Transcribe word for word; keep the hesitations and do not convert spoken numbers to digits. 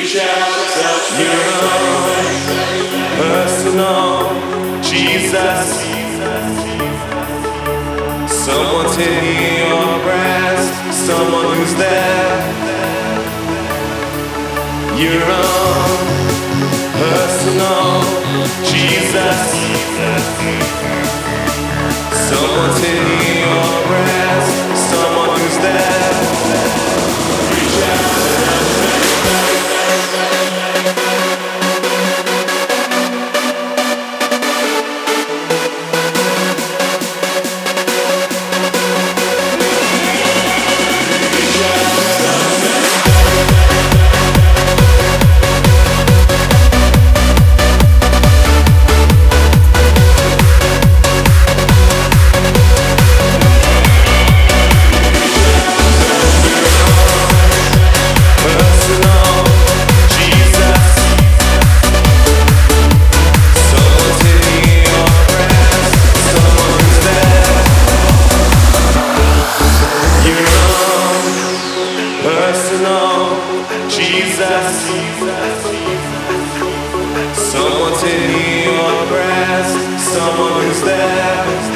Reach out, touch Your own personal Jesus. Someone taking your breast, someone who's there. Your own personal Jesus. Someone taking your breast, someone who's there. Reach out. Jesus, someone taking your breast, someone who's there.